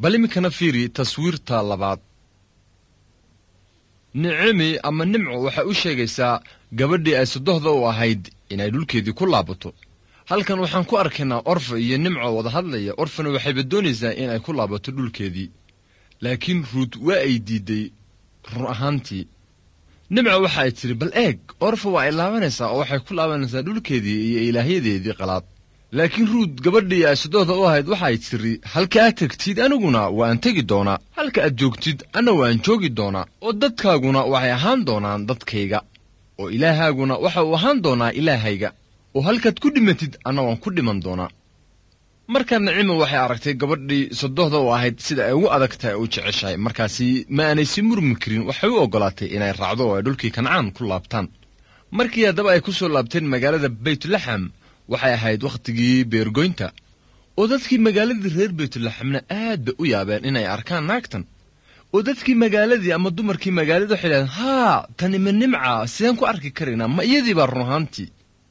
bal iminkana fiiri taswiirta labaad. nicmi ama nimco waxay u sheegaysaa gabadhii ay sodohda u ahayd inay dhulkeedii ku laabato. halkan waxaan ku arkaynaa orfa iyo nimco wada hadlaya. orfana waxayba doonaysaa inay ku laabato dhulkeedii, laakiin ruut waa ay diiday. run ahaantii nimco waxa ay tiri, bal eeg, orfa waa ay laabanaysaa oo waxay ku laabanaysaa dhulkeedii iyo ilaahyadeedii qalaad. laakiin ruut gabadhii ay sodohda u ahayd waxa ay tiri, halka aad tegtid aniguna waan tegi doonaa, halka aad joogtid anna waan joogi doonaa, oo dadkaaguna waxay ahaan doonaan dadkayga, oo ilaahaaguna waxa uu ahaan doonaa ilaahayga, oo halkaad ku dhimatid anna waan ku dhiman doonaa. markaa nicmo waxay aragtay gabadhii sodohda u ahayd sida ay ugu adag tahay u jeceshahay. markaasi ma aanay si murmi karin, waxay u oggolaatay inay raacdo oo ay dhulkii kancaan ku laabtaan. markii haddaba ay ku soo laabteen magaalada baytulaxam, waxay ahayd wakhtigii beergoynta, oo dadkii magaaladii reer baytulaxamna aad bay u yaabeen inay arkaan naagtan. oo dadkii magaaladii ama dumarkii magaalada waxay dhahdeen, haa, tani ma nimca, sideen ku arki karaynaa? ma iyadii baa run ahaantii.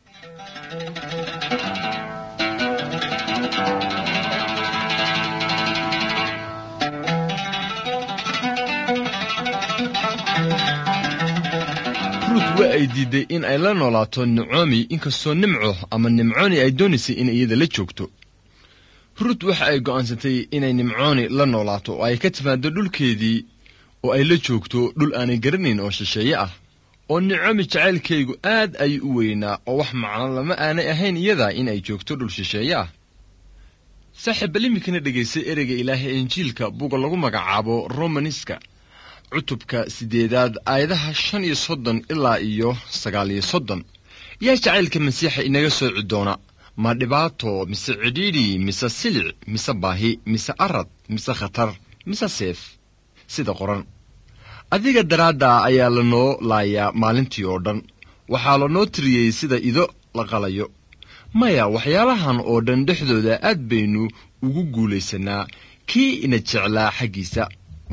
ruut waa ay diiday in ay la noolaato nacomi, inkastoo nimco ama nimcooni ay doonaysay in iyada la joogto. ruut waxa ay go'aansatay inay nimcooni la noolaato oo ay ka timaado dhulkeedii oo ay la joogto dhul aanay garanayn oo shisheeye ah. oo nacomi jacaylkaygu aad ayuu u weynaa oo wax macno lama aanay ahayn iyada in ay joogto dhul shisheeye ah. saaxiib, bal iminkana dhegaysay ereyga ilaahay injiilka buugga lagu magacaabo romaniska cutubka 8 aayadaha 35 ilaa 39. yaa jacaylka masiixa inaga sooci doona? ma dhibaato, mise cidhiidhi, mise silic, mise baahi, mise arad, mise khatar, mise seef? sida qoran, adiga daraadda ayaa lanoo laayaa maalintii oo dhan, waxaa lanoo tiriyey sida ido la qalayo. maya, waxyaalahan oo dhan dhexdooda aad baynu ugu guulaysanaa kii ina jeclaa xaggiisa,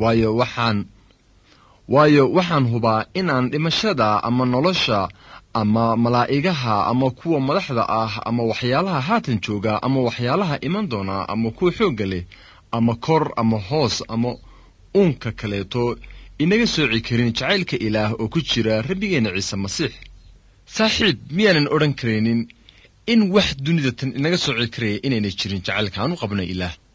waayo waxaan hubaa inaan dhimashada ama nolosha ama malaa'igaha ama kuwa madaxda ah ama waxyaalaha haatan jooga ama waxyaalaha iman doona ama kuwa xoogga leh ama kor ama hoos ama uunka kaleeto inaga sooci karin jacaylka ilaah oo ku jira rabbigeenna ciise masiix. saaxiib, miyaanan odhan karaynin in wax dunida tan inaga sooci karaya inaynay jirin jacaylka aan u qabnay ilaah?